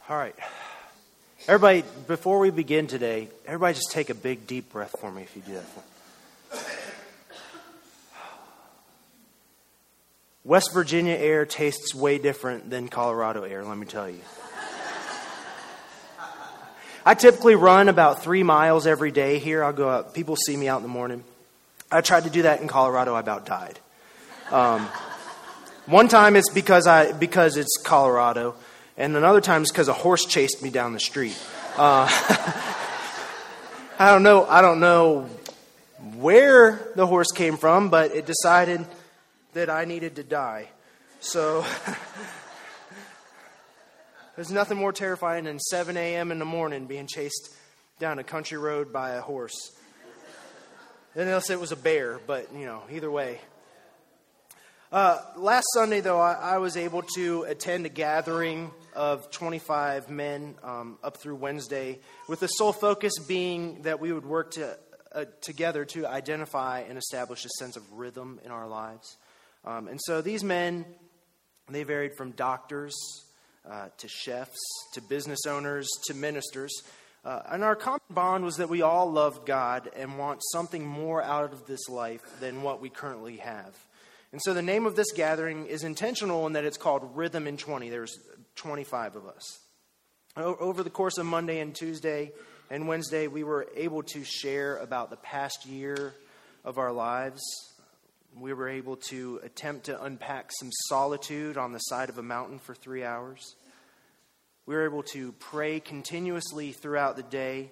All right. Everybody, before we begin today, everybody just take a big, deep breath for me if you do that for me. West Virginia air tastes way different than Colorado air, let me tell you. I typically run about 3 miles every day here. I'll go out. People see me out in the morning. I tried to do that in Colorado. I about died. One time it's because it's Colorado. And another time it's because a horse chased me down the street. I don't know where the horse came from, but it decided that I needed to die. So there's nothing more terrifying than 7 a.m. in the morning being chased down a country road by a horse. Unless it was a bear, but either way. Last Sunday, though, I was able to attend a gathering of 25 men up through Wednesday, with the sole focus being that we would work together to identify and establish a sense of rhythm in our lives. And so these men, they varied from doctors to chefs to business owners to ministers. And our common bond was that we all loved God and want something more out of this life than what we currently have. And so the name of this gathering is intentional in that it's called Rhythm in 20. There's 25 of us. Over the course of Monday and Tuesday and Wednesday, we were able to share about the past year of our lives. We were able to attempt to unpack some solitude on the side of a mountain for 3 hours. We were able to pray continuously throughout the day.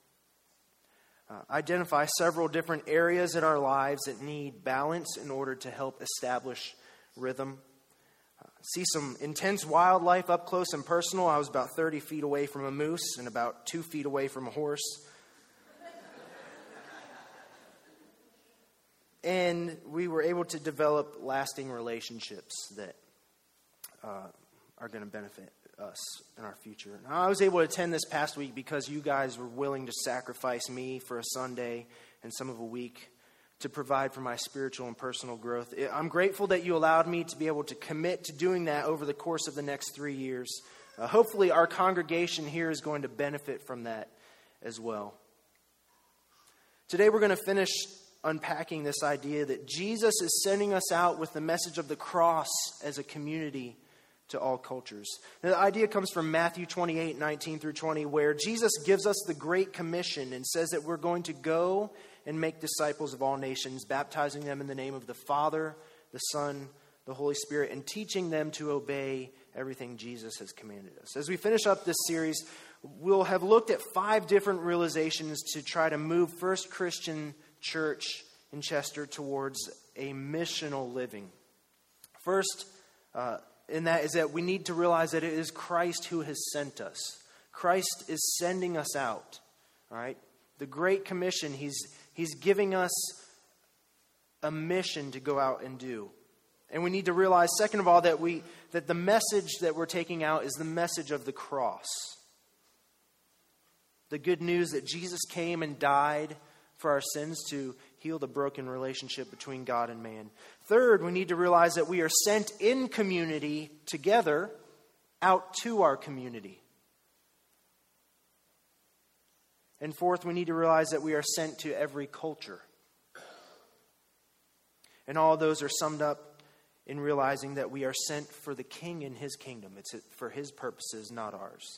Identify several different areas in our lives that need balance in order to help establish rhythm. See some intense wildlife up close and personal. I was about 30 feet away from a moose and about 2 feet away from a horse. And we were able to develop lasting relationships that are going to benefit us in our future. Now, I was able to attend this past week because you guys were willing to sacrifice me for a Sunday and some of a week to provide for my spiritual and personal growth. I'm grateful that you allowed me to be able to commit to doing that over the course of the next 3 years. Hopefully our congregation here is going to benefit from that as well. Today we're going to finish unpacking this idea that Jesus is sending us out with the message of the cross as a community to all cultures. Now, the idea comes from Matthew 28, 19 through 20, where Jesus gives us the Great Commission and says that we're going to go and make disciples of all nations, baptizing them in the name of the Father, the Son, the Holy Spirit, and teaching them to obey everything Jesus has commanded us. As we finish up this series, we'll have looked at 5 different realizations to try to move First Christian Church in Chester towards a missional living. First, and that is that we need to realize that it is Christ who has sent us. Christ is sending us out. All right? The Great Commission, He's giving us a mission to go out and do. And we need to realize, second of all, that the message that we're taking out is the message of the cross. The good news that Jesus came and died for our sins to heal the broken relationship between God and man. Third, we need to realize that we are sent in community together out to our community. And fourth, we need to realize that we are sent to every culture. And all those are summed up in realizing that we are sent for the King and His kingdom. It's for His purposes, not ours.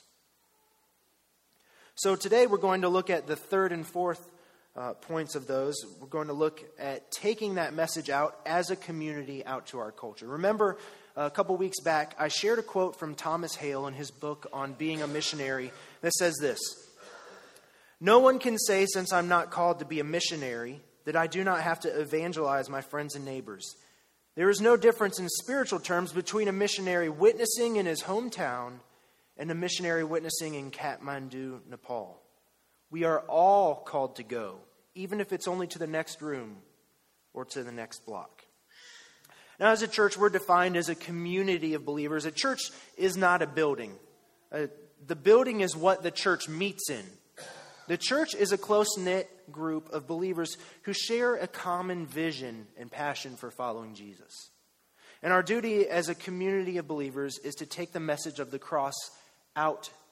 So today we're going to look at the third and fourth points of those. We're going to look at taking that message out as a community out to our culture. Remember, a couple weeks back, I shared a quote from Thomas Hale in his book on being a missionary that says this: "No one can say, since I'm not called to be a missionary, that I do not have to evangelize my friends and neighbors. There is no difference in spiritual terms between a missionary witnessing in his hometown and a missionary witnessing in Kathmandu, Nepal. We are all called to go, even if it's only to the next room or to the next block." Now, as a church, we're defined as a community of believers. A church is not a building. The building is what the church meets in. The church is a close-knit group of believers who share a common vision and passion for following Jesus. And our duty as a community of believers is to take the message of the cross out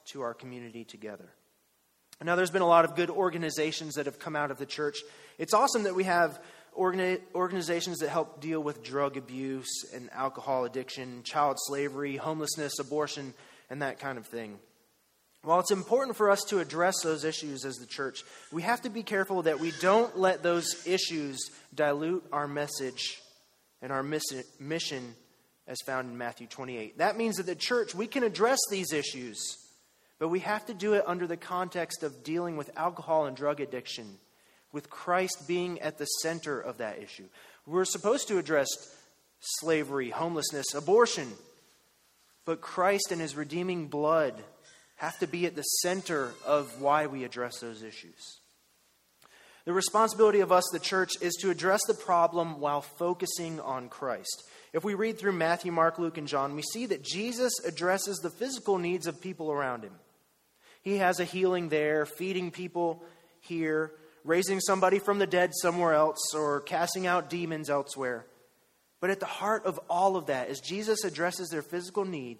to our community together. Now, there's been a lot of good organizations that have come out of the church. It's awesome that we have organizations that help deal with drug abuse and alcohol addiction, child slavery, homelessness, abortion, and that kind of thing. While it's important for us to address those issues as the church, we have to be careful that we don't let those issues dilute our message and our mission as found in Matthew 28. That means that the church, we can address these issues, but we have to do it under the context of dealing with alcohol and drug addiction, with Christ being at the center of that issue. We're supposed to address slavery, homelessness, abortion, but Christ and his redeeming blood have to be at the center of why we address those issues. The responsibility of us, the church, is to address the problem while focusing on Christ. If we read through Matthew, Mark, Luke, and John, we see that Jesus addresses the physical needs of people around him. He has a healing there, feeding people here, raising somebody from the dead somewhere else, or casting out demons elsewhere. But at the heart of all of that, as Jesus addresses their physical needs,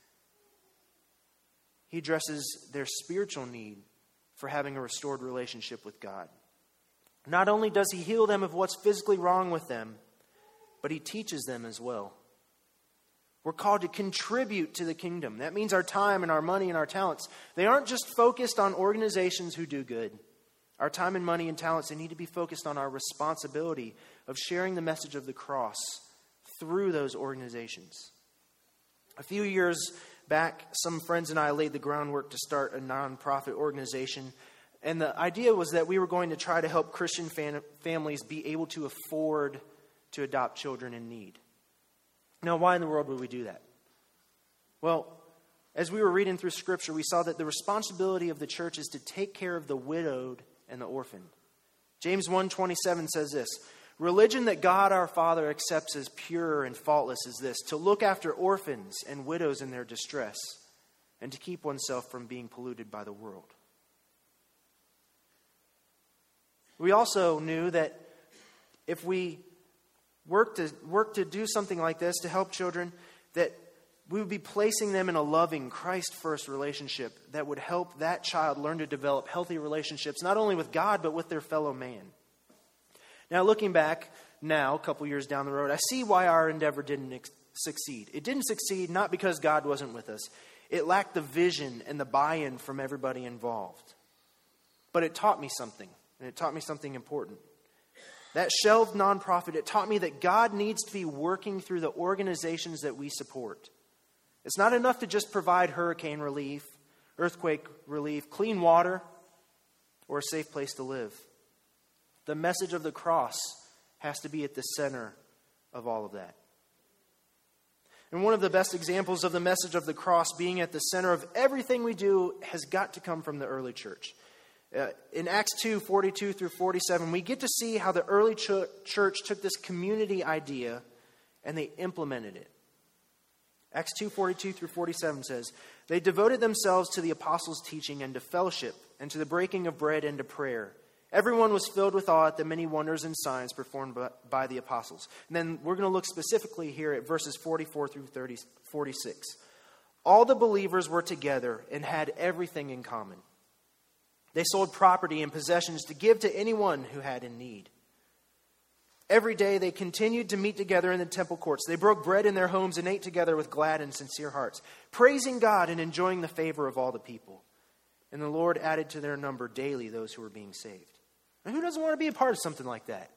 he addresses their spiritual need for having a restored relationship with God. Not only does he heal them of what's physically wrong with them, but he teaches them as well. We're called to contribute to the kingdom. That means our time and our money and our talents. They aren't just focused on organizations who do good. Our time and money and talents, they need to be focused on our responsibility of sharing the message of the cross through those organizations. A few years back, some friends and I laid the groundwork to start a nonprofit organization. And the idea was that we were going to try to help Christian families be able to afford to adopt children in need. Now, why in the world would we do that? Well, as we were reading through Scripture, we saw that the responsibility of the church is to take care of the widowed and the orphan. James 1:27 says this, "Religion that God our Father accepts as pure and faultless is this, to look after orphans and widows in their distress, and to keep oneself from being polluted by the world." We also knew that if we work to do something like this, to help children, that we would be placing them in a loving, Christ-first relationship that would help that child learn to develop healthy relationships, not only with God, but with their fellow man. Now, looking back now, a couple years down the road, I see why our endeavor didn't succeed. It didn't succeed not because God wasn't with us. It lacked the vision and the buy-in from everybody involved. But it taught me something, and it taught me something important. That shelved nonprofit, it taught me that God needs to be working through the organizations that we support. It's not enough to just provide hurricane relief, earthquake relief, clean water, or a safe place to live. The message of the cross has to be at the center of all of that. And one of the best examples of the message of the cross being at the center of everything we do has got to come from the early church. In Acts 2:42 through 47, we get to see how the early church took this community idea and they implemented it. Acts 2:42 through 47 says, "They devoted themselves to the apostles' teaching and to fellowship and to the breaking of bread and to prayer. Everyone was filled with awe at the many wonders and signs performed by the apostles." And then we're going to look specifically here at verses 44 through 46. "All the believers were together and had everything in common. They sold property and possessions to give to anyone who had in need. Every day they continued to meet together in the temple courts. They broke bread in their homes and ate together with glad and sincere hearts, praising God and enjoying the favor of all the people. And the Lord added to their number daily those who were being saved." And who doesn't want to be a part of something like that?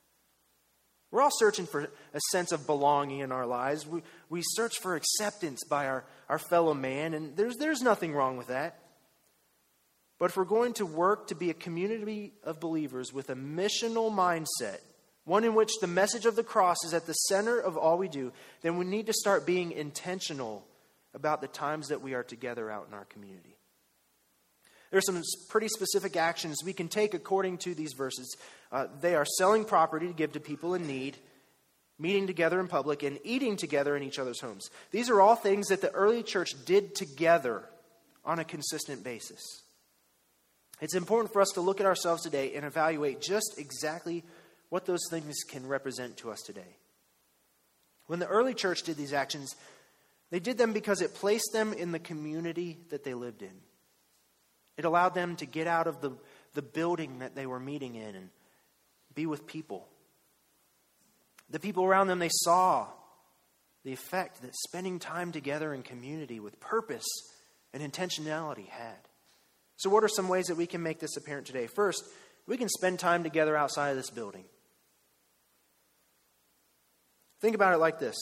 We're all searching for a sense of belonging in our lives. We search for acceptance by our fellow man, and there's nothing wrong with that. But if we're going to work to be a community of believers with a missional mindset, one in which the message of the cross is at the center of all we do, then we need to start being intentional about the times that we are together out in our community. There's some pretty specific actions we can take according to these verses. They are selling property to give to people in need, meeting together in public, and eating together in each other's homes. These are all things that the early church did together on a consistent basis. It's important for us to look at ourselves today and evaluate just exactly what those things can represent to us today. When the early church did these actions, They did them because it placed them in the community that they lived in. It allowed them to get out of the building that they were meeting in and be with people. The people around them, they saw the effect that spending time together in community with purpose and intentionality had. So what are some ways that we can make this apparent today? First, we can spend time together outside of this building. Think about it like this.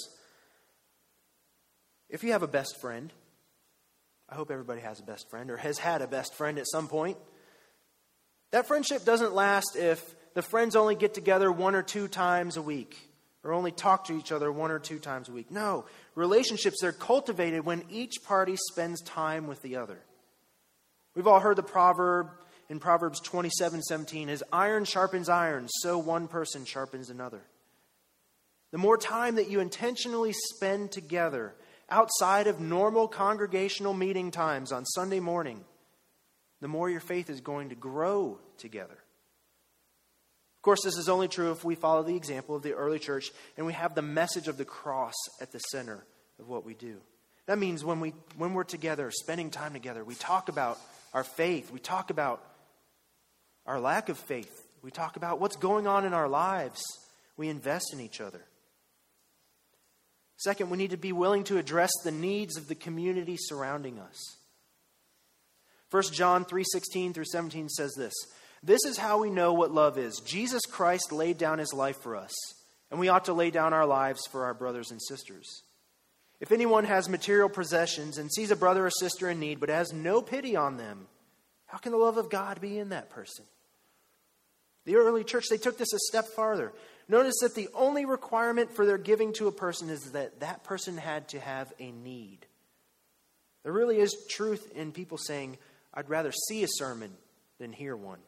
If you have a best friend, I hope everybody has a best friend or has had a best friend at some point. That friendship doesn't last if the friends only get together 1 or 2 times a week or only talk to each other 1 or 2 times a week. No, relationships are cultivated when each party spends time with the other. We've all heard the proverb in Proverbs 27:17, as iron sharpens iron, so one person sharpens another. The more time that you intentionally spend together outside of normal congregational meeting times on Sunday morning, the more your faith is going to grow together. Of course, this is only true if we follow the example of the early church and we have the message of the cross at the center of what we do. That means when we're together, spending time together, we talk about our faith. We talk about our lack of faith. We talk about what's going on in our lives. We invest in each other. Second, we need to be willing to address the needs of the community surrounding us. 1 John 3:16 through 17 says this, "This is how we know what love is. Jesus Christ laid down his life for us, and we ought to lay down our lives for our brothers and sisters. If anyone has material possessions and sees a brother or sister in need but has no pity on them, how can the love of God be in that person?" The early church, they took this a step farther. Notice that the only requirement for their giving to a person is that that person had to have a need. There really is truth in people saying, "I'd rather see a sermon than hear one."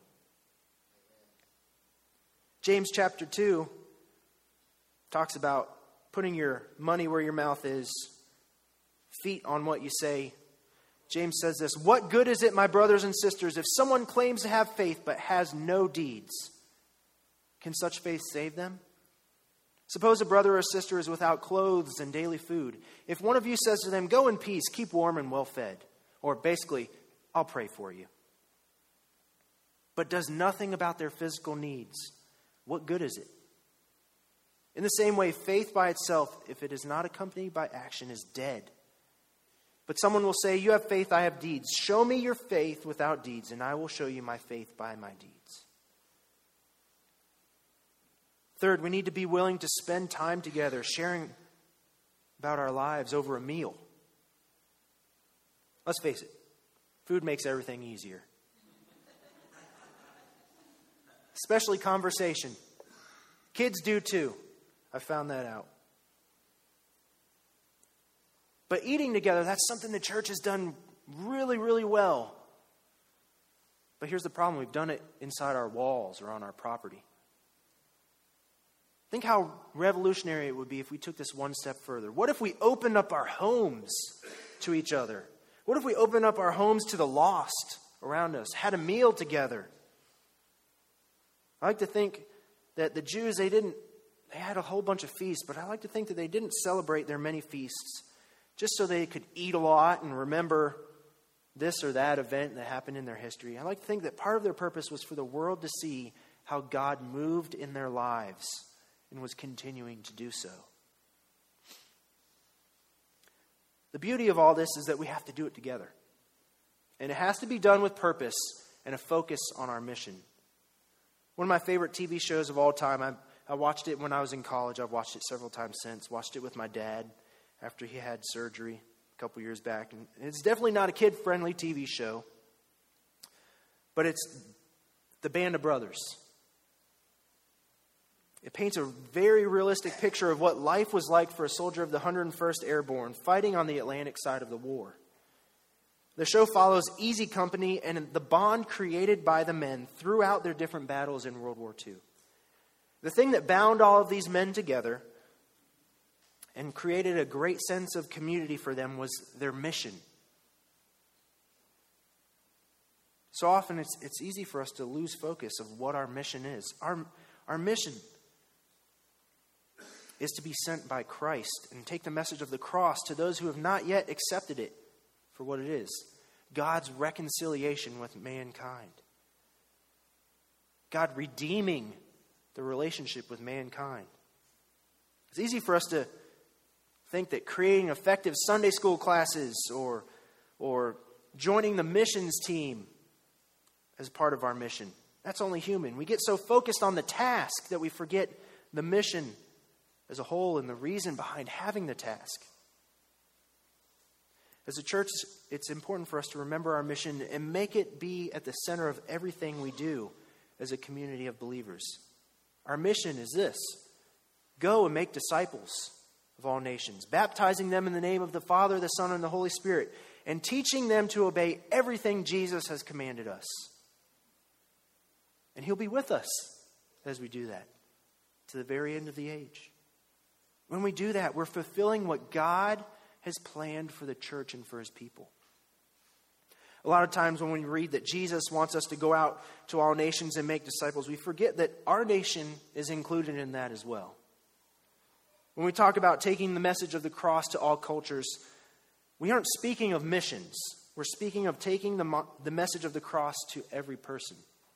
James chapter 2 talks about putting your money where your mouth is, feet on what you say. James says this, "What good is it, my brothers and sisters, if someone claims to have faith but has no deeds? Can such faith save them? Suppose a brother or sister is without clothes and daily food. If one of you says to them, 'Go in peace, keep warm and well fed,' or basically, 'I'll pray for you,' but does nothing about their physical needs, what good is it? In the same way, faith by itself, if it is not accompanied by action, is dead. But someone will say, 'You have faith, I have deeds. Show me your faith without deeds, and I will show you my faith by my deeds.'" Third, we need to be willing to spend time together sharing about our lives over a meal. Let's face it, food makes everything easier. Especially conversation. Kids do too. I found that out. But eating together, that's something the church has done really, really well. But here's the problem. We've done it inside our walls or on our property. Think how revolutionary it would be if we took this one step further. What if we opened up our homes to each other? What if we opened up our homes to the lost around us, had a meal together? I like to think that the Jews, they had a whole bunch of feasts, but I like to think that they didn't celebrate their many feasts just so they could eat a lot and remember this or that event that happened in their history. I like to think that part of their purpose was for the world to see how God moved in their lives and was continuing to do so. The beauty of all this is that we have to do it together. And it has to be done with purpose and a focus on our mission. One of my favorite TV shows of all time, I watched it when I was in college. I've watched it several times since. Watched it with my dad after he had surgery a couple years back. And it's definitely not a kid-friendly TV show. But it's The Band of Brothers. It paints a very realistic picture of what life was like for a soldier of the 101st Airborne fighting on the Atlantic side of the war. The show follows Easy Company and the bond created by the men throughout their different battles in World War II. The thing that bound all of these men together and created a great sense of community for them was their mission. So often it's easy for us to lose focus of what our mission is. Our mission is to be sent by Christ and take the message of the cross to those who have not yet accepted it for what it is. God's reconciliation with mankind. God redeeming the relationship with mankind. It's easy for us to think that creating effective Sunday school classes or joining the missions team as part of our mission. That's only human. We get so focused on the task that we forget the mission as a whole and the reason behind having the task. As a church, it's important for us to remember our mission and make it be at the center of everything we do as a community of believers. Our mission is this: go and make disciples of all nations, baptizing them in the name of the Father, the Son, and the Holy Spirit, and teaching them to obey everything Jesus has commanded us. And He'll be with us as we do that to the very end of the age. When we do that, we're fulfilling what God has planned for the church and for His people. A lot of times when we read that Jesus wants us to go out to all nations and make disciples, we forget that our nation is included in that as well. When we talk about taking the message of the cross to all cultures, we aren't speaking of missions. We're speaking of taking the message of the cross to every person.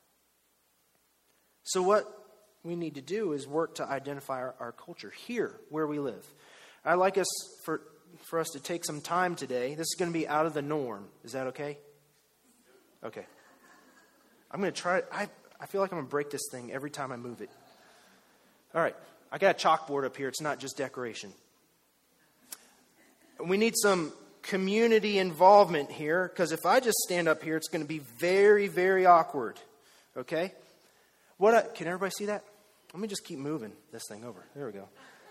So what we need to do is work to identify our culture here where we live. I'd like us for us to take some time today. This is going to be out of the norm. Is that okay? Okay. I'm going to try. I feel like I'm going to break this thing every time I move it. All right. I got a chalkboard up here. It's not just decoration. We need some community involvement here, because if I just stand up here, it's going to be very, very awkward. Okay? Can everybody see that? Let me just keep moving this thing over. There we go.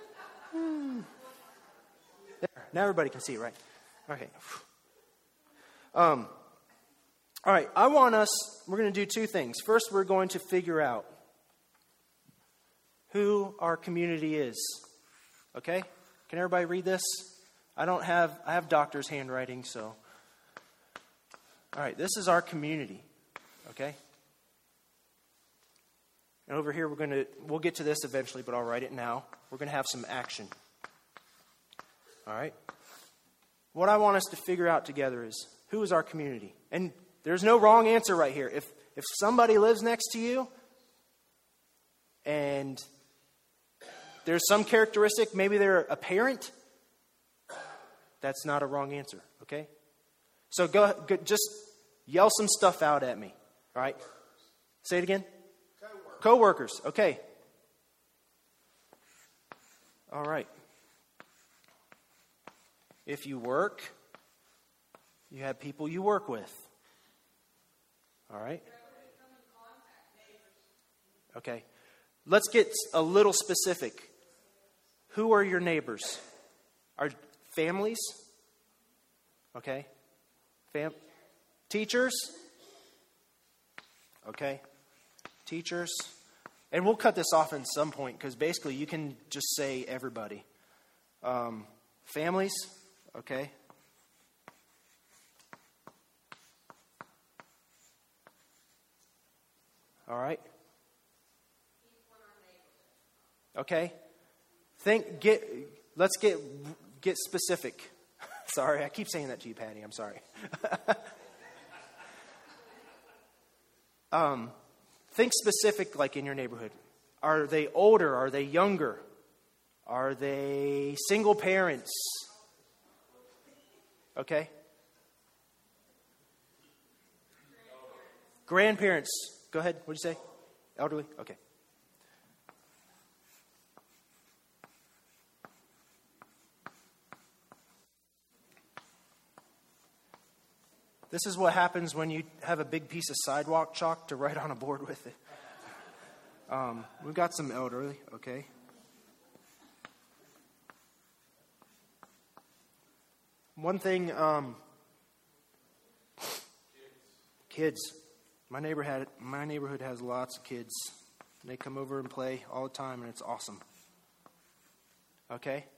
There. Now everybody can see, right? Okay. All right. We're going to do two things. First, we're going to figure out who our community is. Okay? Can everybody read this? I have doctor's handwriting, so. All right. This is our community. Okay? And over here, we'll get to this eventually, but I'll write it now. We're going to have some action. All right? What I want us to figure out together is, who is our community? And there's no wrong answer right here. If somebody lives next to you, and there's some characteristic, maybe they're a parent, that's not a wrong answer, okay? So go just yell some stuff out at me, all right? Say it again. Co-workers, okay. All right. If you work, you have people you work with. All right. Okay. Let's get a little specific. Who are your neighbors? Are families? Okay. Teachers? Okay. Teachers. And we'll cut this off at some point, because basically you can just say everybody. Families? Okay. All right. Okay. Let's get specific. Sorry, I keep saying that to you, Patty. I'm sorry. Think specific, like in your neighborhood. Are they older? Are they younger? Are they single parents? Okay. Grandparents. Go ahead. What did you say? Elderly? Okay. This is what happens when you have a big piece of sidewalk chalk to write on a board with it. We've got some elderly, okay. One thing, kids. My neighborhood has lots of kids. They come over and play all the time, and it's awesome. Okay.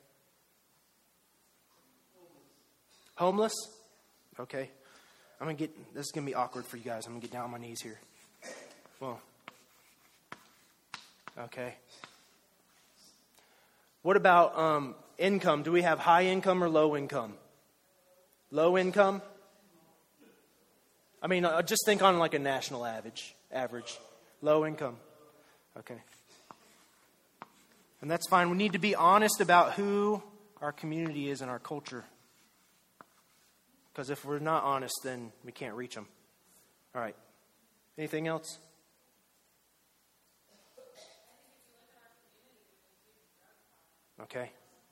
Homeless? Okay. This is going to be awkward for you guys. I'm going to get down on my knees here. Well, okay. What about income? Do we have high income or low income? Low income? I mean, just think on like a national average. Low income. Okay. And that's fine. We need to be honest about who our community is and our culture. Because if we're not honest, then we can't reach them. All right. Anything else? Okay.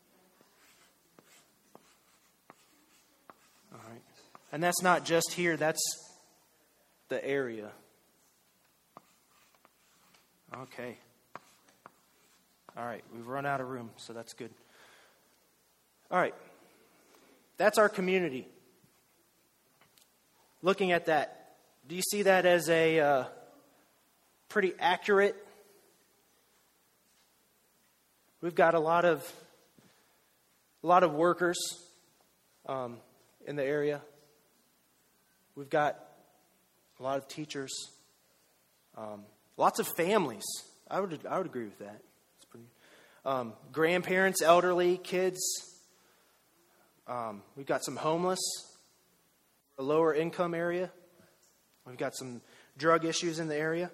All right. And that's not just here, that's the area. Okay. All right. We've run out of room, so that's good. All right. That's our community. Looking at that, do you see that as a pretty accurate? We've got a lot of workers in the area. We've got a lot of teachers, lots of families. I would agree with that. It's pretty grandparents, elderly, kids. We've got some homeless, a lower income area. We've got some drug issues in the area.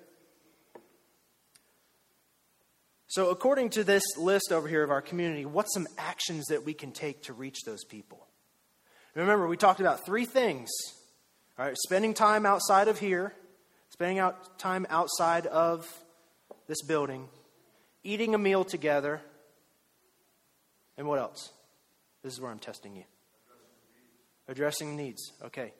So according to this list over here of our community, what's some actions that we can take to reach those people? And remember, we talked about 3 things. All right, spending time outside of here, spending time outside of this building, eating a meal together, and what else? This is where I'm testing you. Addressing needs. Okay.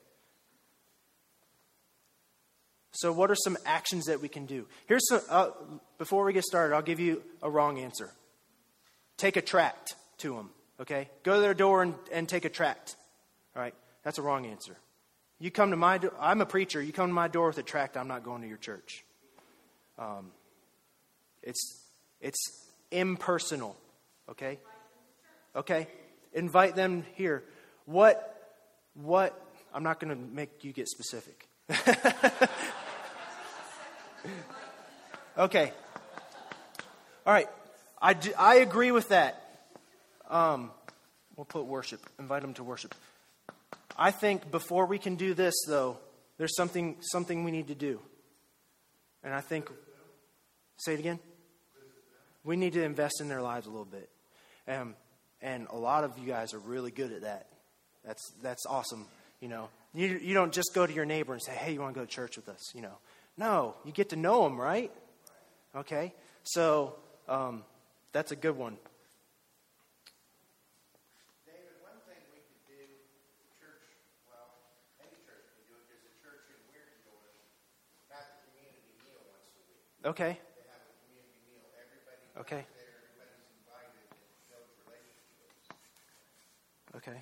So what are some actions that we can do? Here's some, before we get started, I'll give you a wrong answer. Take a tract to them, okay? Go to their door and take a tract, all right? That's a wrong answer. You come to my door, I'm a preacher, you come to my door with a tract, I'm not going to your church. It's impersonal, okay? Okay, invite them here. What, I'm not going to make you get specific. Okay. All right. I agree with that. We'll put worship. Invite them to worship. I think before we can do this, though, there's something we need to do. And I think, say it again. We need to invest in their lives a little bit. And a lot of you guys are really good at that. That's awesome. You know, you don't just go to your neighbor and say, hey, you want to go to church with us? You know, no, you get to know them, right? Okay, so that's a good one. David, one thing we could do, church, well, any church can do it. There's a church in Weirton doing have a community meal once a week. Okay. They have a community meal. Everybody Okay. there, everybody's invited and builds relationships. Okay.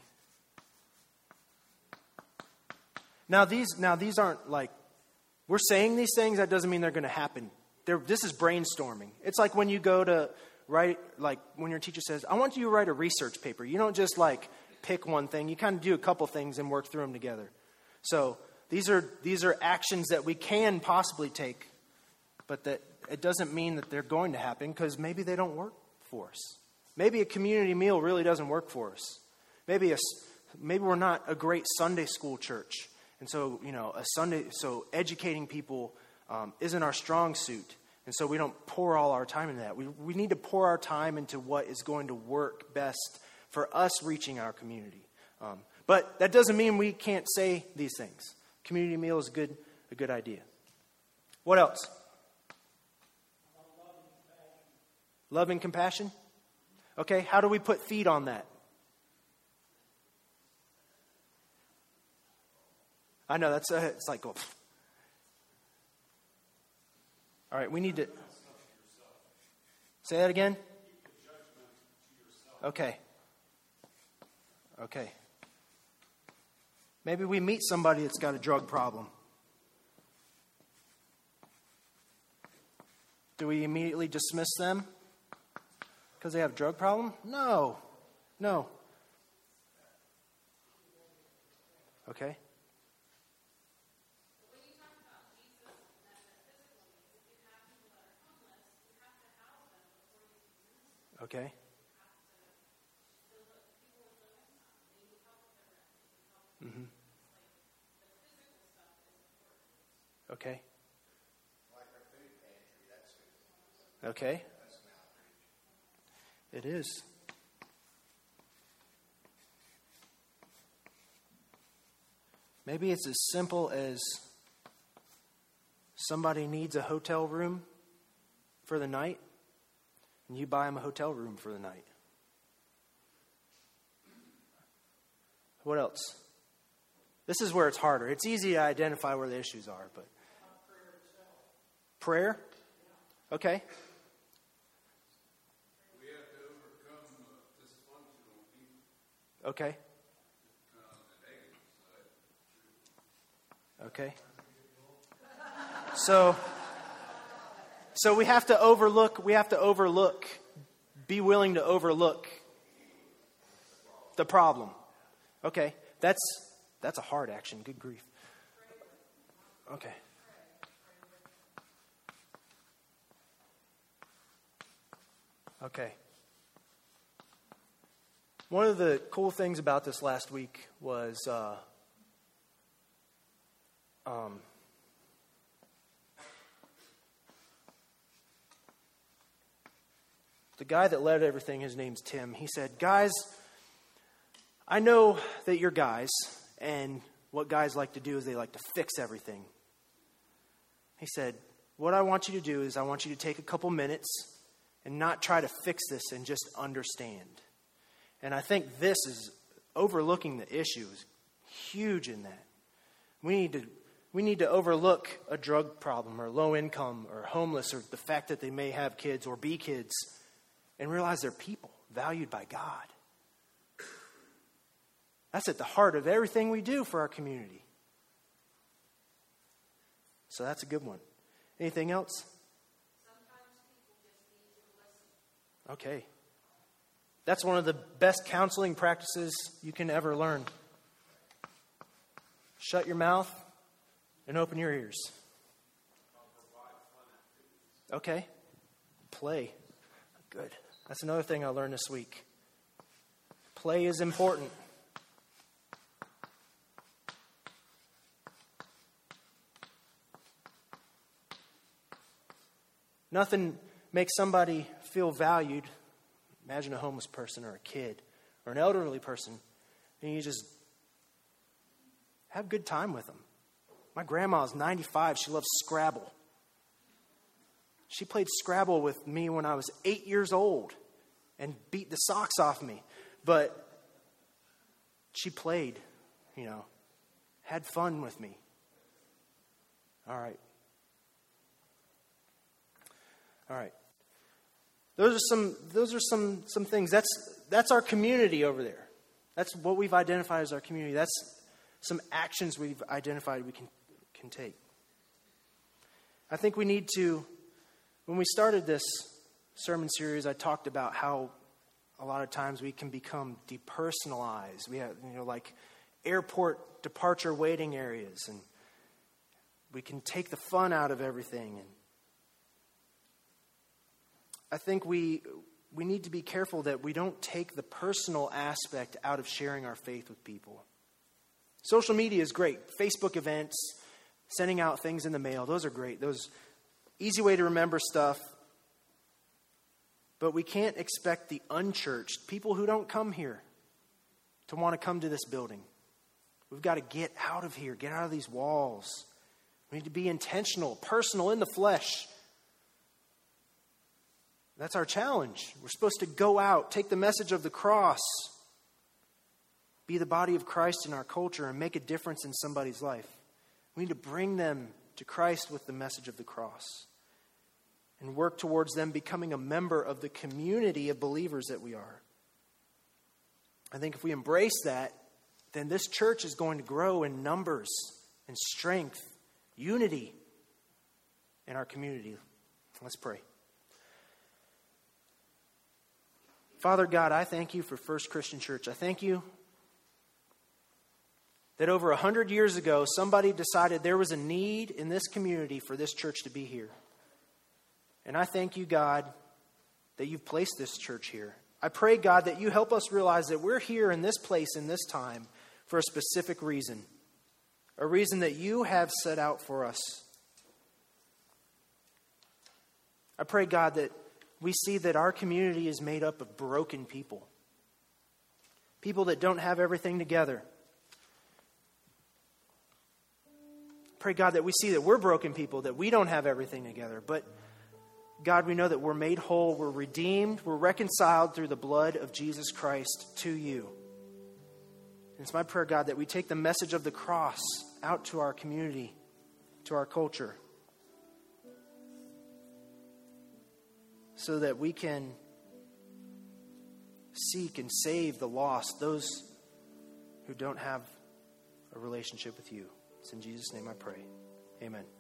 Now these aren't like, we're saying these things, that doesn't mean they're going to happen. This is brainstorming. It's like when you go to write, like when your teacher says, I want you to write a research paper. You don't just like pick one thing. You kind of do a couple things and work through them together. So these are actions that we can possibly take, but that it doesn't mean that they're going to happen because maybe they don't work for us. Maybe a community meal really doesn't work for us. Maybe we're not a great Sunday school church. And so, so educating people isn't our strong suit. And so we don't pour all our time into that. We need to pour our time into what is going to work best for us reaching our community. But that doesn't mean we can't say these things. Community meal is a good idea. What else? Love and compassion. Okay, how do we put feet on that? I know, it's like, oh. All right, we need to... Say that again? Okay. Maybe we meet somebody that's got a drug problem. Do we immediately dismiss them because they have a drug problem? No. Okay. Okay. Okay. Like our food pantry, that's Okay. that's an outreach. It is. Maybe it's as simple as somebody needs a hotel room for the night, and you buy them a hotel room for the night. What else? This is where it's harder. It's easy to identify where the issues are, but prayer? Okay. We have to overcome dysfunctional people. Okay. The negative side. Okay. So we have to overlook, be willing to overlook the problem. Okay. That's a hard action. Good grief. Okay. Okay. One of the cool things about this last week was the guy that led everything, his name's Tim, he said, "Guys, I know that you're guys, and what guys like to do is they like to fix everything." He said, "What I want you to do is I want you to take a couple minutes and not try to fix this and just understand." And I think this is overlooking the issue is huge in that. We need to overlook a drug problem or low income or homeless or the fact that they may have kids or be kids and realize they're people valued by God. That's at the heart of everything we do for our community. So that's a good one. Anything else? Sometimes people just need to listen. Okay. That's one of the best counseling practices you can ever learn. Shut your mouth and open your ears. Okay. Play. Good. That's another thing I learned this week. Play is important. Nothing makes somebody feel valued. Imagine a homeless person or a kid or an elderly person, and you just have a good time with them. My grandma is 95. She loves Scrabble. She played Scrabble with me when I was 8 years old and beat the socks off me. But she played, had fun with me. All right. Those are some things. That's our community over there. That's what we've identified as our community. That's some actions we've identified we can take. I think we need to, when we started this sermon series, I talked about how a lot of times we can become depersonalized. We have, like airport departure waiting areas, and we can take the fun out of everything. And I think we need to be careful that we don't take the personal aspect out of sharing our faith with people. Social media is great. Facebook events, sending out things in the mail, those are great. Those easy way to remember stuff. But we can't expect the unchurched, people who don't come here, to want to come to this building. We've got to get out of here, get out of these walls. We need to be intentional, personal, in the flesh. That's our challenge. We're supposed to go out, take the message of the cross, be the body of Christ in our culture, and make a difference in somebody's life. We need to bring them to Christ with the message of the cross and work towards them becoming a member of the community of believers that we are. I think if we embrace that, then this church is going to grow in numbers and strength, unity in our community. Let's pray. Father God, I thank you for First Christian Church. I thank you that over 100 years ago, somebody decided there was a need in this community for this church to be here. And I thank you, God, that you've placed this church here. I pray, God, that you help us realize that we're here in this place in this time for a specific reason. A reason that you have set out for us I pray, God, that we see that our community is made up of broken people. People that don't have everything together. Pray, God, that we see that we're broken people, that we don't have everything together. But, God, we know that we're made whole, we're redeemed, we're reconciled through the blood of Jesus Christ to you. And it's my prayer, God, that we take the message of the cross out to our community, to our culture, so that we can seek and save the lost, those who don't have a relationship with you. It's in Jesus' name I pray. Amen.